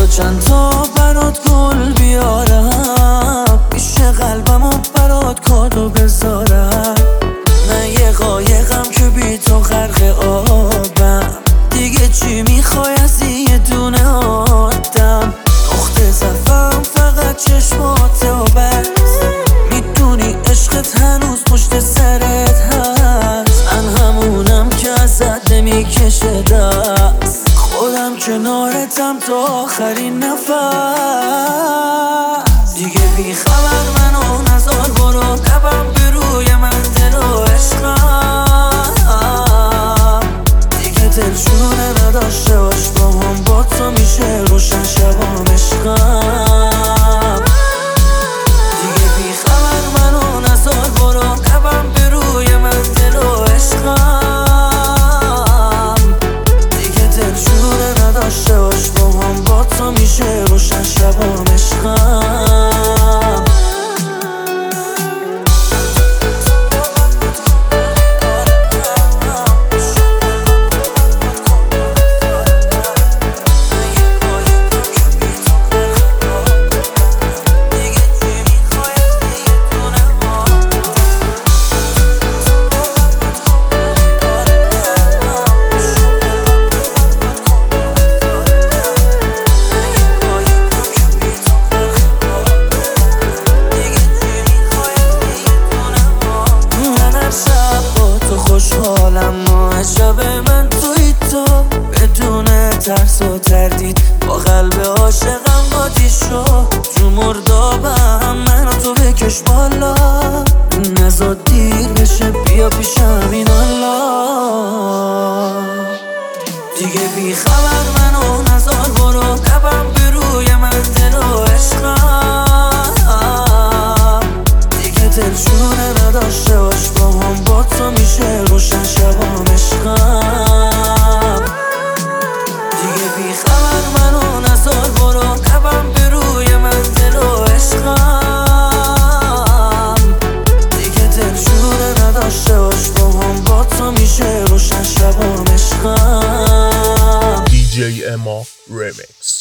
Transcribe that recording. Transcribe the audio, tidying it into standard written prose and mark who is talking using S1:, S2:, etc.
S1: چند تا برات گل بیارم، میشه قلبمو برات کادو بذارم. من یه قایقم که بی تو غرق آبم، دیگه چی میخوای از یه دونه آدم؟ نقطه ضعفم فقط چشماته و بس، میدونی عشقت هنوز پشت سرت هست. من همونم که ازت نمیکشه دست، خودم کنارتم تا آخرین نفس. دیگه بی خبر منو نذار برو، لبم به روی من دل و عشقم. دیگه دلشونه نداشته باش با هم، با تو میشه روشن شبام عشقم. دیگه بی خبر منو نذار برو، لبم به روی من دل و عشقم. دیگه دلشونه نداشته باش با هم، با تو میشه روشن شبام عشقم. خوشحالم ما عجب من توی تو، بدون ترس و تردید با قلب عاشقم قاطی شد. تو مردابم منو تو بکش بالا، نزاد دیر بشه بیا پیشم این الله. دیگه بی خبر منو نذار برو، لبم به روی من دل و عشقم. دیگه دلشونه نداشته باش با هم، با تو میشه روشن شبام عشقم. دیگه بی خبر منو نذار برو، لبم به روی من دل و عشقم. دیگه دلشونه نداشته باش با هم، با تو میشه روشن شبام عشقم.
S2: DJ Emma Remix.